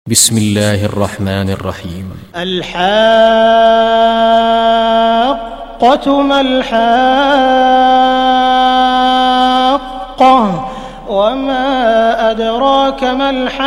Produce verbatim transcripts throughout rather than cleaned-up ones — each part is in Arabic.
بسم الله الرحمن الرحيم. الحاقة ما الحاقة وما أدراك ما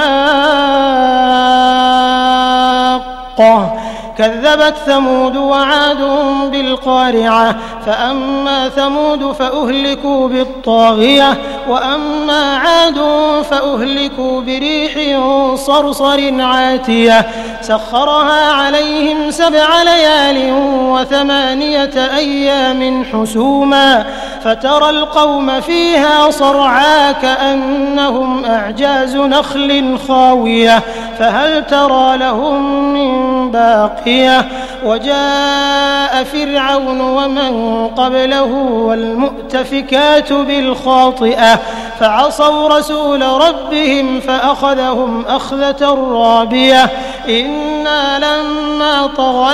الحاقة كذبت ثمود وعاد بالقارعة فأما ثمود فأهلكوا بالطاغية وأما عاد فأهلكوا بريح صرصر عاتية سخرها عليهم سبع ليال وثمانية أيام حسوما فترى القوم فيها صرعا كأنهم أعجاز نخل خاوية فهل ترى لهم من باقية وجاء فرعون ومن قبله والمؤتفكات بالخاطئة فعصوا رسول ربهم فأخذهم أخذة رابية إنا لما طغى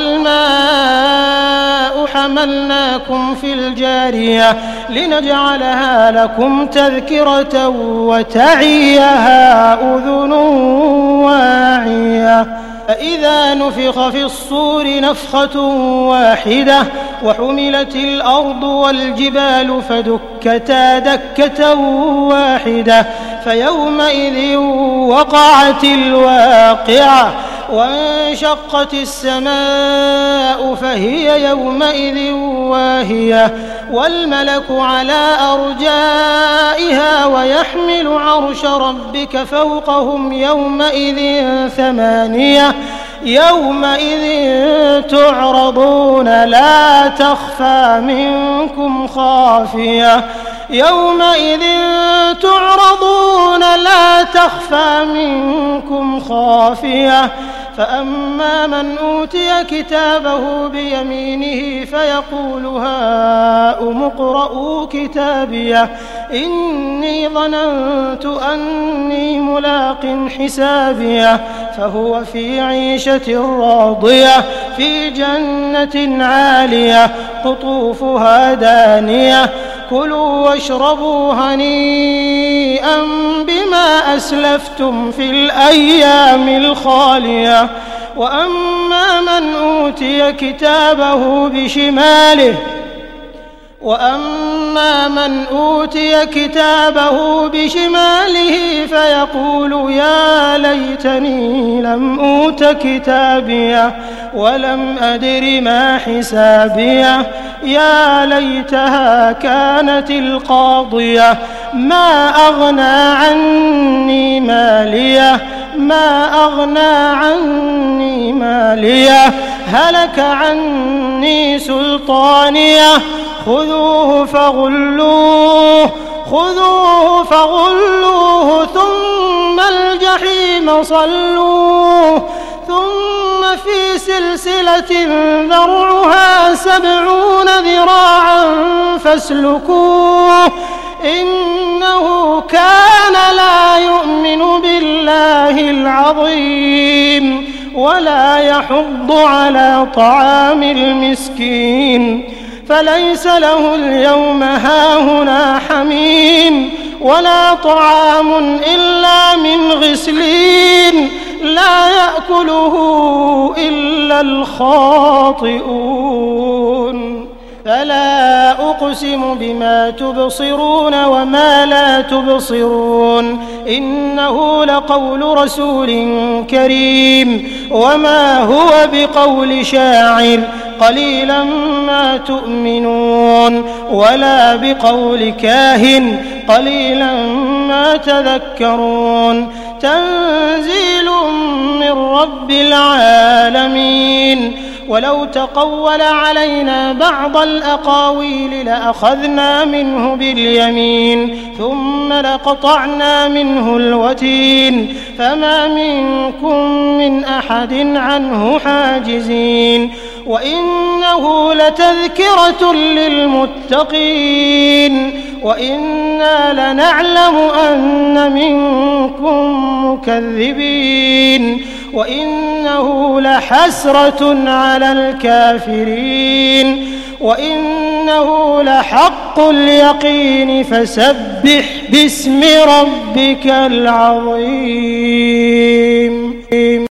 الماء حملناكم في الجارية لنجعلها لكم تذكرة وتعيها أذن واعية فإذا نفخ في الصور نفخة واحدة وحملت الأرض والجبال فدكتا دكة واحدة فيومئذ وقعت الواقعة وانشقت السماء فهي يومئذ واهية والملك على أرجائها ويحمل عرش ربك فوقهم يومئذ ثمانية يومئذ تعرضون لا تخفى منكم خافية يومئذ تعرضون لا تخفى منكم خافية فأما من أوتي كتابه بيمينه فيقول هاؤم اقرءوا كتابيه إني ظننت أني ملاق حسابيه فهو في عيشة راضية في جنة عالية قطوفها دانية كلوا واشربوا هنيئا بما أسلفتم في الأيام الخالية وأما من أوتي كتابه بشماله وأما من أوتي كتابه بشماله فيقول يا ليتني لم أوت كتابيه ولم أدر ما حسابيه يا ليتها كانت القاضية ما أغنى عني ماليه ما أغنى عني ماليه هلك عني سلطانيه خذوه فغلوه خذوه فغلوه ثم الجحيم صلوه ثم في سلسلة ذرعها سبعون ذراعا فاسلكوه إنه كان لا يؤمن بالله العظيم ولا يحض على طعام المسكين فليس له اليوم هاهنا حميم ولا طعام إلا من غسلين لا يأكله إلا الخاطئون فلا أقسم بما تبصرون وما لا تبصرون إنه لقول رسول كريم وما هو بقول شاعر قليلا ما تؤمنون ولا بقول كاهن قليلا ما تذكرون تنزيل من رب العالمين ولو تقول علينا بعض الأقاويل لأخذنا منه باليمين ثم لقطعنا منه الوتين فما منكم من أحد عنه حاجزين وإنه لتذكرة للمتقين وإنا لنعلم أن منكم مكذبين وإنه لحسرة على الكافرين وإنه لحق اليقين فسبح باسم ربك العظيم.